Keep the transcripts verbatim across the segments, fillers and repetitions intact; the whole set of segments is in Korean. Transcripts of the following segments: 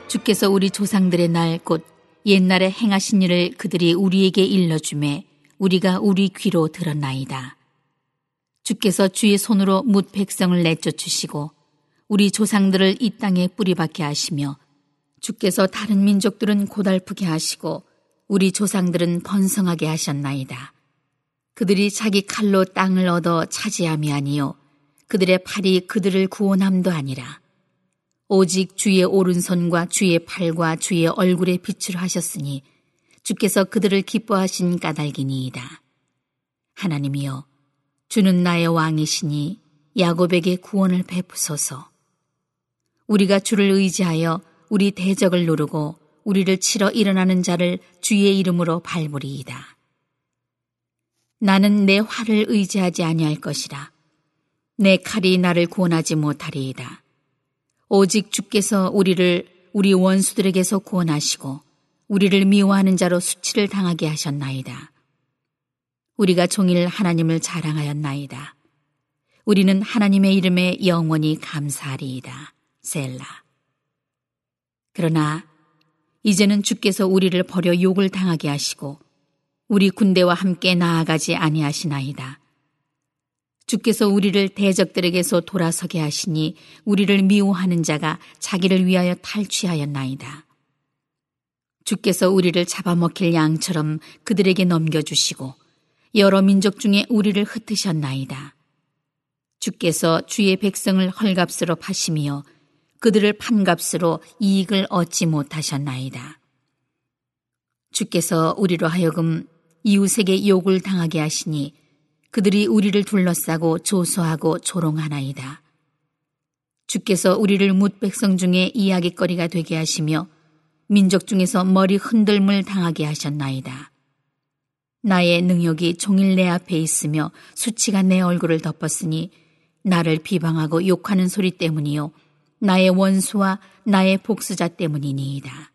주께서 우리 조상들의 날 곧 옛날에 행하신 일을 그들이 우리에게 일러주매 우리가 우리 귀로 들었나이다. 주께서 주의 손으로 뭇 백성을 내쫓으시고 우리 조상들을 이 땅에 뿌리박게 하시며 주께서 다른 민족들은 고달프게 하시고 우리 조상들은 번성하게 하셨나이다. 그들이 자기 칼로 땅을 얻어 차지함이 아니요 그들의 팔이 그들을 구원함도 아니라 오직 주의 오른손과 주의 팔과 주의 얼굴에 빛을 하셨으니 주께서 그들을 기뻐하신 까닭이니이다. 하나님이여, 주는 나의 왕이시니 야곱에게 구원을 베푸소서. 우리가 주를 의지하여 우리 대적을 누르고 우리를 치러 일어나는 자를 주의 이름으로 밟으리이다. 나는 내 활을 의지하지 아니할 것이라. 내 칼이 나를 구원하지 못하리이다. 오직 주께서 우리를 우리 원수들에게서 구원하시고 우리를 미워하는 자로 수치를 당하게 하셨나이다. 우리가 종일 하나님을 자랑하였나이다. 우리는 하나님의 이름에 영원히 감사하리이다. 셀라. 그러나 이제는 주께서 우리를 버려 욕을 당하게 하시고 우리 군대와 함께 나아가지 아니하시나이다. 주께서 우리를 대적들에게서 돌아서게 하시니 우리를 미워하는 자가 자기를 위하여 탈취하였나이다. 주께서 우리를 잡아먹힐 양처럼 그들에게 넘겨주시고 여러 민족 중에 우리를 흩으셨나이다. 주께서 주의 백성을 헐값으로 파시며 그들을 판값으로 이익을 얻지 못하셨나이다. 주께서 우리로 하여금 이웃에게 욕을 당하게 하시니 그들이 우리를 둘러싸고 조소하고 조롱하나이다. 주께서 우리를 뭇 백성 중에 이야깃거리가 되게 하시며 민족 중에서 머리 흔들물 당하게 하셨나이다. 나의 능욕이 종일 내 앞에 있으며 수치가 내 얼굴을 덮었으니 나를 비방하고 욕하는 소리 때문이요 나의 원수와 나의 복수자 때문이니이다.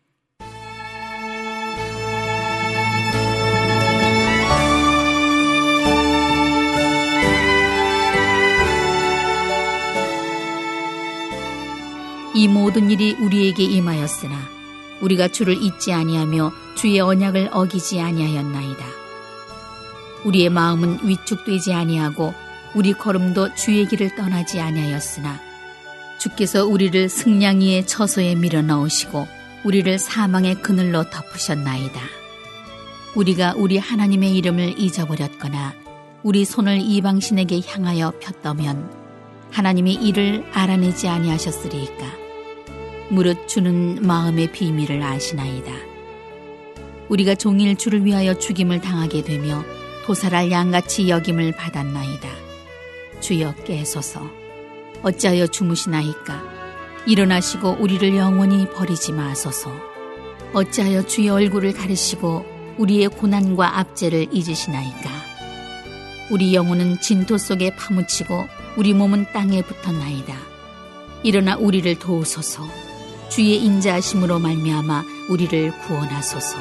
이 모든 일이 우리에게 임하였으나 우리가 주를 잊지 아니하며 주의 언약을 어기지 아니하였나이다. 우리의 마음은 위축되지 아니하고 우리 걸음도 주의 길을 떠나지 아니하였으나 주께서 우리를 승냥이의 처소에 밀어 넣으시고 우리를 사망의 그늘로 덮으셨나이다. 우리가 우리 하나님의 이름을 잊어버렸거나 우리 손을 이방신에게 향하여 폈다면 하나님이 이를 알아내지 아니하셨으리이까. 무릇 주는 마음의 비밀을 아시나이다. 우리가 종일 주를 위하여 죽임을 당하게 되며 도살할 양같이 여김을 받았나이다. 주여 깨소서. 어찌하여 주무시나이까. 일어나시고 우리를 영원히 버리지 마소서. 어찌하여 주의 얼굴을 가리시고 우리의 고난과 압제를 잊으시나이까. 우리 영혼은 진토 속에 파묻히고 우리 몸은 땅에 붙었나이다. 일어나 우리를 도우소서. 주의 인자하심으로 말미암아 우리를 구원하소서.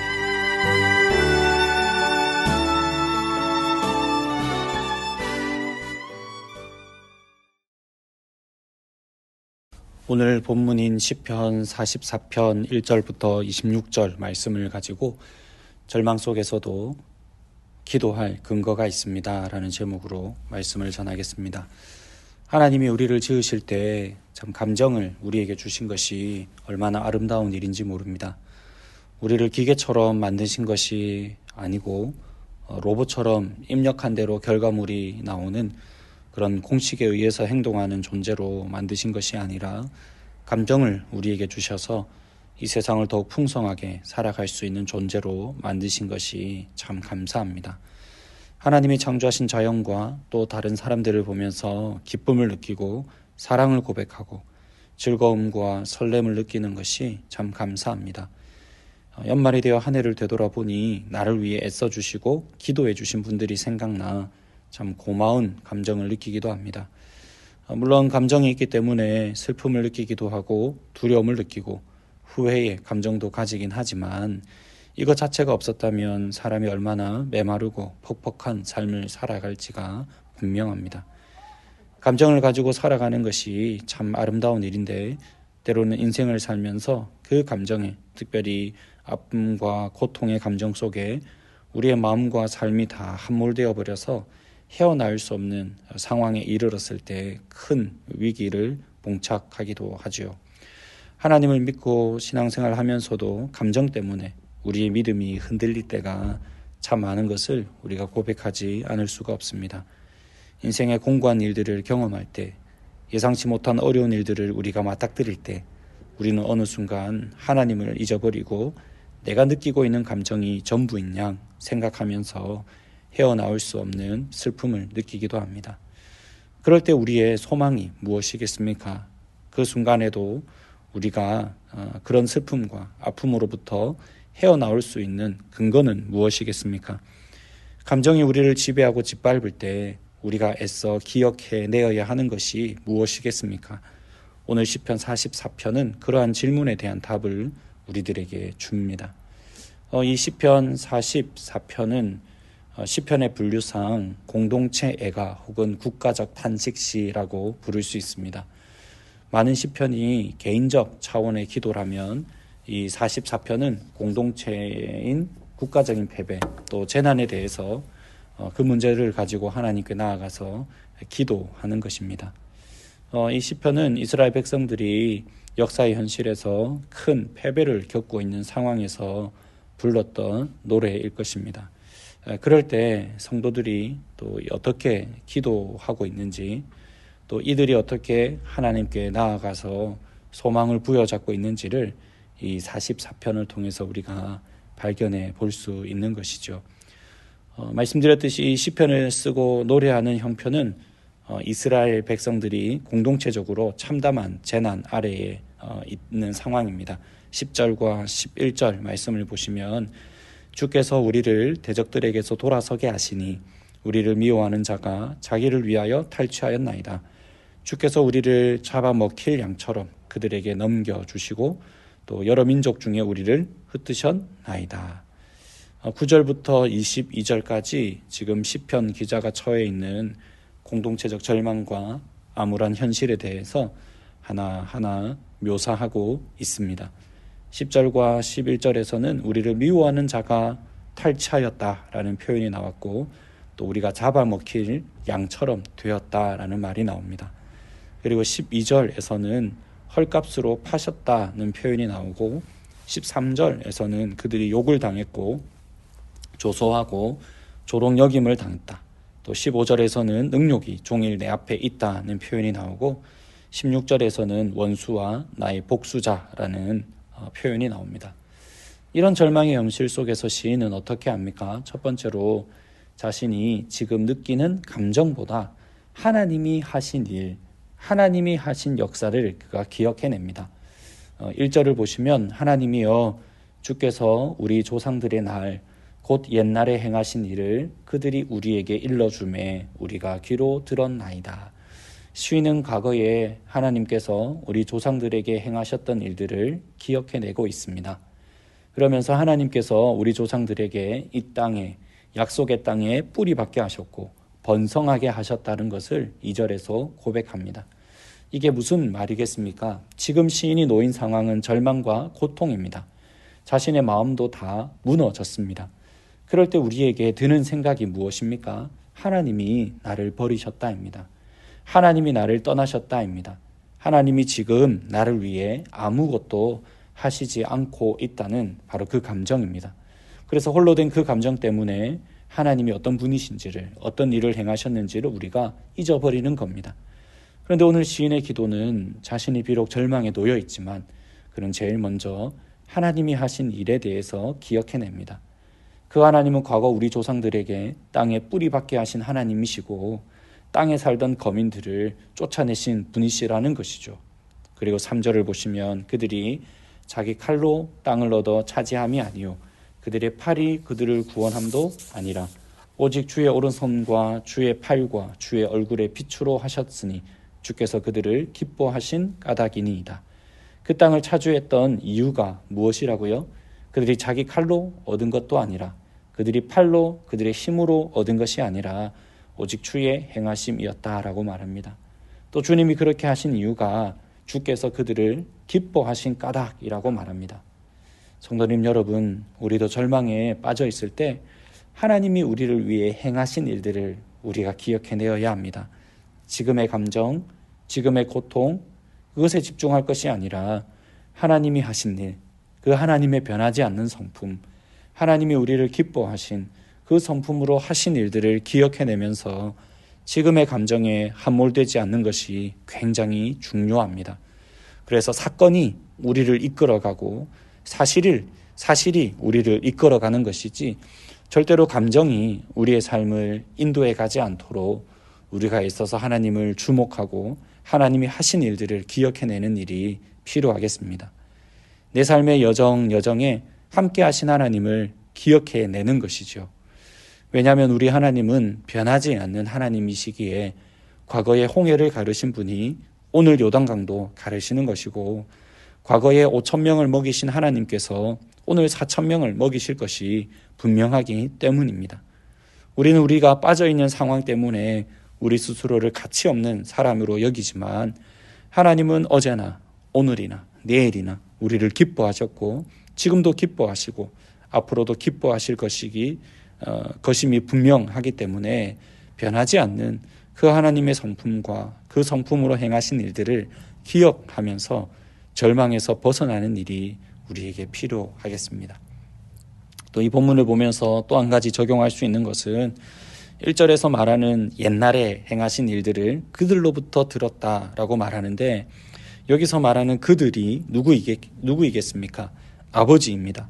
오늘 본문인 시편 사십사 편 일 절부터 이십육 절 말씀을 가지고 절망 속에서도 기도할 근거가 있습니다 라는 제목으로 말씀을 전하겠습니다. 하나님이 우리를 지으실 때 참 감정을 우리에게 주신 것이 얼마나 아름다운 일인지 모릅니다. 우리를 기계처럼 만드신 것이 아니고 로봇처럼 입력한 대로 결과물이 나오는 그런 공식에 의해서 행동하는 존재로 만드신 것이 아니라 감정을 우리에게 주셔서 이 세상을 더욱 풍성하게 살아갈 수 있는 존재로 만드신 것이 참 감사합니다. 하나님이 창조하신 자연과 또 다른 사람들을 보면서 기쁨을 느끼고 사랑을 고백하고 즐거움과 설렘을 느끼는 것이 참 감사합니다. 연말이 되어 한 해를 되돌아보니 나를 위해 애써주시고 기도해 주신 분들이 생각나 참 고마운 감정을 느끼기도 합니다. 물론 감정이 있기 때문에 슬픔을 느끼기도 하고 두려움을 느끼고 후회의 감정도 가지긴 하지만 이것 자체가 없었다면 사람이 얼마나 메마르고 퍽퍽한 삶을 살아갈지가 분명합니다. 감정을 가지고 살아가는 것이 참 아름다운 일인데 때로는 인생을 살면서 그 감정에, 특별히 아픔과 고통의 감정 속에 우리의 마음과 삶이 다 함몰되어 버려서 헤어나올 수 없는 상황에 이르렀을 때 큰 위기를 봉착하기도 하지요. 하나님을 믿고 신앙생활 하면서도 감정 때문에 우리의 믿음이 흔들릴 때가 참 많은 것을 우리가 고백하지 않을 수가 없습니다. 인생의 공고한 일들을 경험할 때, 예상치 못한 어려운 일들을 우리가 맞닥뜨릴 때 우리는 어느 순간 하나님을 잊어버리고 내가 느끼고 있는 감정이 전부인 양 생각하면서 헤어나올 수 없는 슬픔을 느끼기도 합니다. 그럴 때 우리의 소망이 무엇이겠습니까? 그 순간에도 우리가 그런 슬픔과 아픔으로부터 헤어나올 수 있는 근거는 무엇이겠습니까? 감정이 우리를 지배하고 짓밟을 때 우리가 애써 기억해내어야 하는 것이 무엇이겠습니까? 오늘 시편 사십사 편은 그러한 질문에 대한 답을 우리들에게 줍니다. 어, 이 시편 사십사 편은 어, 시편의 분류상 공동체 애가 혹은 국가적 탄식시라고 부를 수 있습니다. 많은 시편이 개인적 차원의 기도라면 이 사십사 편은 공동체인 국가적인 패배 또 재난에 대해서 어, 그 문제를 가지고 하나님께 나아가서 기도하는 것입니다. 어, 이 시편은 이스라엘 백성들이 역사의 현실에서 큰 패배를 겪고 있는 상황에서 불렀던 노래일 것입니다. 그럴 때 성도들이 또 어떻게 기도하고 있는지, 또 이들이 어떻게 하나님께 나아가서 소망을 부여잡고 있는지를 이 사십사 편을 통해서 우리가 발견해 볼 수 있는 것이죠. 어, 말씀드렸듯이 이 시편을 쓰고 노래하는 형편은 어, 이스라엘 백성들이 공동체적으로 참담한 재난 아래에 어, 있는 상황입니다. 십 절과 십일 절 말씀을 보시면 주께서 우리를 대적들에게서 돌아서게 하시니 우리를 미워하는 자가 자기를 위하여 탈취하였나이다. 주께서 우리를 잡아먹힐 양처럼 그들에게 넘겨주시고 또 여러 민족 중에 우리를 흩으셨나이다. 구 절부터 이십이 절까지 지금 시편 기자가 처해 있는 공동체적 절망과 암울한 현실에 대해서 하나하나 묘사하고 있습니다. 십 절과 십일 절에서는 우리를 미워하는 자가 탈취하였다라는 표현이 나왔고 또 우리가 잡아먹힐 양처럼 되었다라는 말이 나옵니다. 그리고 십이 절에서는 헐값으로 파셨다는 표현이 나오고 십삼 절에서는 그들이 욕을 당했고 조소하고 조롱여김을 당했다. 또 십오 절에서는 능욕이 종일 내 앞에 있다는 표현이 나오고 십육 절에서는 원수와 나의 복수자라는 표현이 나옵니다. 이런 절망의 현실 속에서 시인은 어떻게 합니까? 첫 번째로 자신이 지금 느끼는 감정보다 하나님이 하신 일, 하나님이 하신 역사를 그가 기억해냅니다. 일 절을 보시면 하나님이여 주께서 우리 조상들의 날 곧 옛날에 행하신 일을 그들이 우리에게 일러주매 우리가 귀로 들었나이다. 시인은 과거에 하나님께서 우리 조상들에게 행하셨던 일들을 기억해내고 있습니다. 그러면서 하나님께서 우리 조상들에게 이 땅에 약속의 땅에 뿌리 박게 하셨고 번성하게 하셨다는 것을 이 절에서 고백합니다. 이게 무슨 말이겠습니까? 지금 시인이 놓인 상황은 절망과 고통입니다. 자신의 마음도 다 무너졌습니다. 그럴 때 우리에게 드는 생각이 무엇입니까? 하나님이 나를 버리셨다입니다. 하나님이 나를 떠나셨다입니다. 하나님이 지금 나를 위해 아무것도 하시지 않고 있다는 바로 그 감정입니다. 그래서 홀로 된 그 감정 때문에 하나님이 어떤 분이신지를, 어떤 일을 행하셨는지를 우리가 잊어버리는 겁니다. 그런데 오늘 시인의 기도는 자신이 비록 절망에 놓여 있지만 그는 제일 먼저 하나님이 하신 일에 대해서 기억해냅니다. 그 하나님은 과거 우리 조상들에게 땅에 뿌리 박게 하신 하나님이시고 땅에 살던 거민들을 쫓아내신 분이시라는 것이죠. 그리고 삼 절을 보시면 그들이 자기 칼로 땅을 얻어 차지함이 아니요 그들의 팔이 그들을 구원함도 아니라 오직 주의 오른손과 주의 팔과 주의 얼굴의 빛으로 하셨으니 주께서 그들을 기뻐하신 까닭이니이다. 그 땅을 차지했던 이유가 무엇이라고요? 그들이 자기 칼로 얻은 것도 아니라 그들이 팔로 그들의 힘으로 얻은 것이 아니라 오직 주의 행하심이었다라고 말합니다. 또 주님이 그렇게 하신 이유가 주께서 그들을 기뻐하신 까닭이라고 말합니다. 성도님 여러분, 우리도 절망에 빠져 있을 때 하나님이 우리를 위해 행하신 일들을 우리가 기억해내어야 합니다. 지금의 감정, 지금의 고통, 그것에 집중할 것이 아니라 하나님이 하신 일, 그 하나님의 변하지 않는 성품, 하나님이 우리를 기뻐하신 그 성품으로 하신 일들을 기억해내면서 지금의 감정에 함몰되지 않는 것이 굉장히 중요합니다. 그래서 사건이 우리를 이끌어가고 사실을, 사실이 우리를 이끌어가는 것이지 절대로 감정이 우리의 삶을 인도해 가지 않도록 우리가 있어서 하나님을 주목하고 하나님이 하신 일들을 기억해내는 일이 필요하겠습니다. 내 삶의 여정, 여정에 함께 하신 하나님을 기억해내는 것이죠. 왜냐하면 우리 하나님은 변하지 않는 하나님이시기에 과거에 홍해를 가르신 분이 오늘 요단강도 가르시는 것이고 과거에 오천 명을 먹이신 하나님께서 오늘 사천 명을 먹이실 것이 분명하기 때문입니다. 우리는 우리가 빠져있는 상황 때문에 우리 스스로를 가치 없는 사람으로 여기지만 하나님은 어제나 오늘이나 내일이나 우리를 기뻐하셨고 지금도 기뻐하시고 앞으로도 기뻐하실 것이기 어, 것임이 분명하기 때문에 변하지 않는 그 하나님의 성품과 그 성품으로 행하신 일들을 기억하면서 절망에서 벗어나는 일이 우리에게 필요하겠습니다. 또 이 본문을 보면서 또 한 가지 적용할 수 있는 것은 일 절에서 말하는 옛날에 행하신 일들을 그들로부터 들었다라고 말하는데 여기서 말하는 그들이 누구이겠, 누구이겠습니까? 아버지입니다.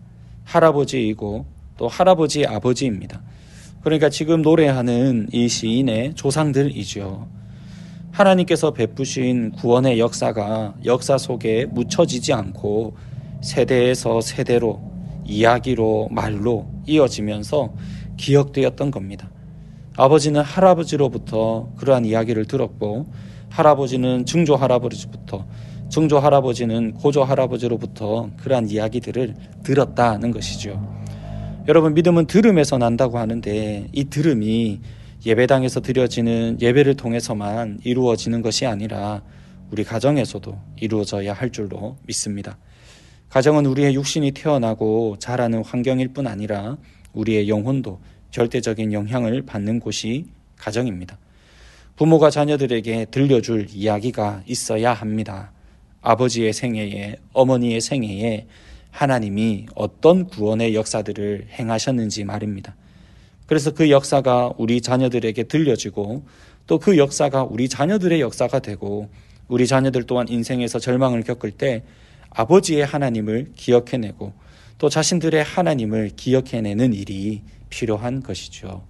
할아버지이고 또 할아버지의 아버지입니다. 그러니까 지금 노래하는 이 시인의 조상들이죠. 하나님께서 베푸신 구원의 역사가 역사 속에 묻혀지지 않고 세대에서 세대로 이야기로 말로 이어지면서 기억되었던 겁니다. 아버지는 할아버지로부터 그러한 이야기를 들었고 할아버지는 증조 할아버지부터 증조 할아버지는 고조 할아버지로부터 그러한 이야기들을 들었다는 것이죠. 여러분, 믿음은 들음에서 난다고 하는데 이 들음이 예배당에서 드려지는 예배를 통해서만 이루어지는 것이 아니라 우리 가정에서도 이루어져야 할 줄로 믿습니다. 가정은 우리의 육신이 태어나고 자라는 환경일 뿐 아니라 우리의 영혼도 절대적인 영향을 받는 곳이 가정입니다. 부모가 자녀들에게 들려줄 이야기가 있어야 합니다. 아버지의 생애에, 어머니의 생애에 하나님이 어떤 구원의 역사들을 행하셨는지 말입니다. 그래서 그 역사가 우리 자녀들에게 들려지고 또 그 역사가 우리 자녀들의 역사가 되고 우리 자녀들 또한 인생에서 절망을 겪을 때 아버지의 하나님을 기억해내고 또 자신들의 하나님을 기억해내는 일이 필요한 것이죠.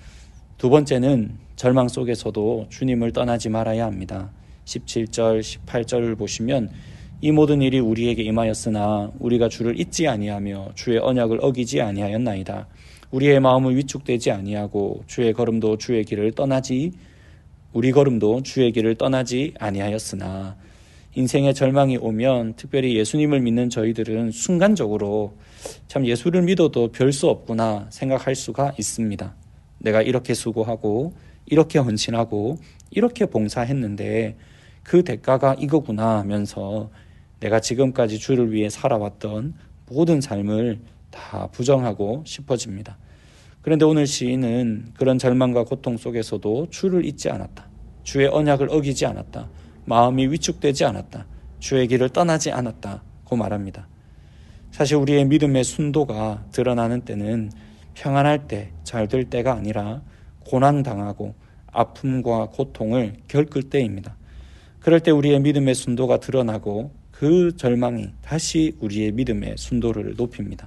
두 번째는 절망 속에서도 주님을 떠나지 말아야 합니다. 십칠 절, 십팔 절을 보시면 이 모든 일이 우리에게 임하였으나 우리가 주를 잊지 아니하며 주의 언약을 어기지 아니하였나이다. 우리의 마음은 위축되지 아니하고 주의 걸음도 주의 길을 떠나지 우리 걸음도 주의 길을 떠나지 아니하였으나 인생의 절망이 오면 특별히 예수님을 믿는 저희들은 순간적으로 참 예수를 믿어도 별 수 없구나 생각할 수가 있습니다. 내가 이렇게 수고하고 이렇게 헌신하고 이렇게 봉사했는데 그 대가가 이거구나 하면서 내가 지금까지 주를 위해 살아왔던 모든 삶을 다 부정하고 싶어집니다. 그런데 오늘 시인은 그런 절망과 고통 속에서도 주를 잊지 않았다. 주의 언약을 어기지 않았다. 마음이 위축되지 않았다. 주의 길을 떠나지 않았다고 말합니다. 사실 우리의 믿음의 순도가 드러나는 때는 평안할 때, 잘 될 때가 아니라 고난당하고 아픔과 고통을 겪을 때입니다. 그럴 때 우리의 믿음의 순도가 드러나고 그 절망이 다시 우리의 믿음의 순도를 높입니다.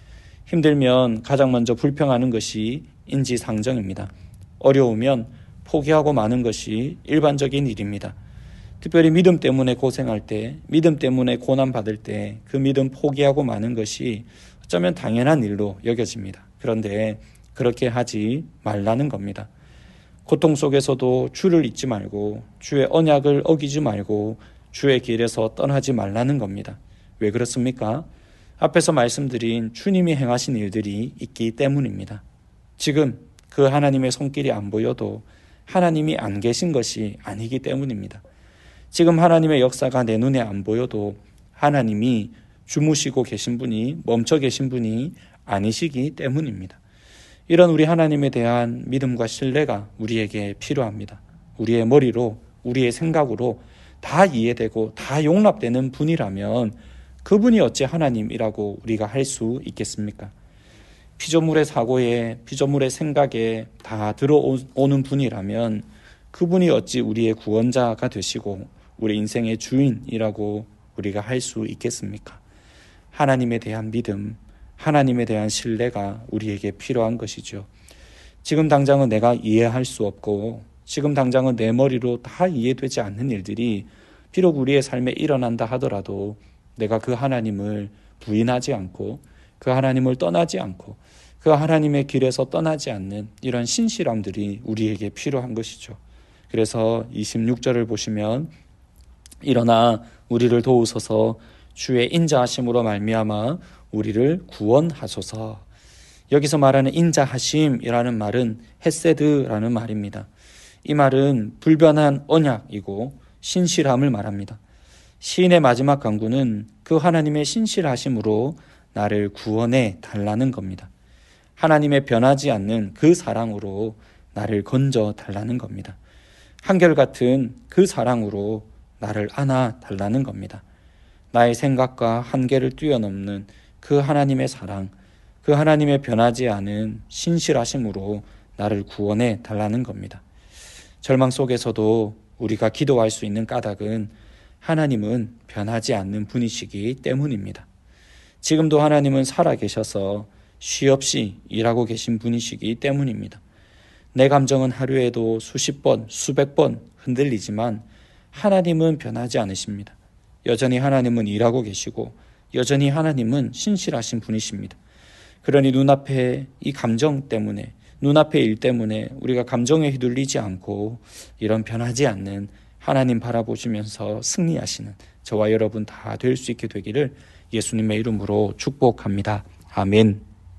힘들면 가장 먼저 불평하는 것이 인지상정입니다. 어려우면 포기하고 마는 것이 일반적인 일입니다. 특별히 믿음 때문에 고생할 때, 믿음 때문에 고난받을 때 그 믿음 포기하고 마는 것이 어쩌면 당연한 일로 여겨집니다. 그런데 그렇게 하지 말라는 겁니다. 고통 속에서도 주를 잊지 말고 주의 언약을 어기지 말고 주의 길에서 떠나지 말라는 겁니다. 왜 그렇습니까? 앞에서 말씀드린 주님이 행하신 일들이 있기 때문입니다. 지금 그 하나님의 손길이 안 보여도 하나님이 안 계신 것이 아니기 때문입니다. 지금 하나님의 역사가 내 눈에 안 보여도 하나님이 주무시고 계신 분이, 멈춰 계신 분이 아니시기 때문입니다. 이런 우리 하나님에 대한 믿음과 신뢰가 우리에게 필요합니다. 우리의 머리로, 우리의 생각으로 다 이해되고 다 용납되는 분이라면 그분이 어찌 하나님이라고 우리가 할 수 있겠습니까? 피조물의 사고에, 피조물의 생각에 다 들어오는 분이라면 그분이 어찌 우리의 구원자가 되시고 우리 인생의 주인이라고 우리가 할 수 있겠습니까? 하나님에 대한 믿음, 하나님에 대한 신뢰가 우리에게 필요한 것이죠. 지금 당장은 내가 이해할 수 없고 지금 당장은 내 머리로 다 이해되지 않는 일들이 비록 우리의 삶에 일어난다 하더라도 내가 그 하나님을 부인하지 않고 그 하나님을 떠나지 않고 그 하나님의 길에서 떠나지 않는 이런 신실함들이 우리에게 필요한 것이죠. 그래서 이십육 절을 보시면 일어나 우리를 도우소서 주의 인자하심으로 말미암아 우리를 구원하소서. 여기서 말하는 인자하심이라는 말은 헤세드라는 말입니다. 이 말은 불변한 언약이고 신실함을 말합니다. 시인의 마지막 간구는 그 하나님의 신실하심으로 나를 구원해 달라는 겁니다. 하나님의 변하지 않는 그 사랑으로 나를 건져 달라는 겁니다. 한결같은 그 사랑으로 나를 안아 달라는 겁니다. 나의 생각과 한계를 뛰어넘는 그 하나님의 사랑, 그 하나님의 변하지 않은 신실하심으로 나를 구원해 달라는 겁니다. 절망 속에서도 우리가 기도할 수 있는 까닭은 하나님은 변하지 않는 분이시기 때문입니다. 지금도 하나님은 살아계셔서 쉬없이 일하고 계신 분이시기 때문입니다. 내 감정은 하루에도 수십 번, 수백 번 흔들리지만 하나님은 변하지 않으십니다. 여전히 하나님은 일하고 계시고 여전히 하나님은 신실하신 분이십니다. 그러니 눈앞에 이 감정 때문에, 눈앞의 일 때문에 우리가 감정에 휘둘리지 않고 이런 변하지 않는 하나님 바라보시면서 승리하시는 저와 여러분 다 될 수 있게 되기를 예수님의 이름으로 축복합니다. 아멘.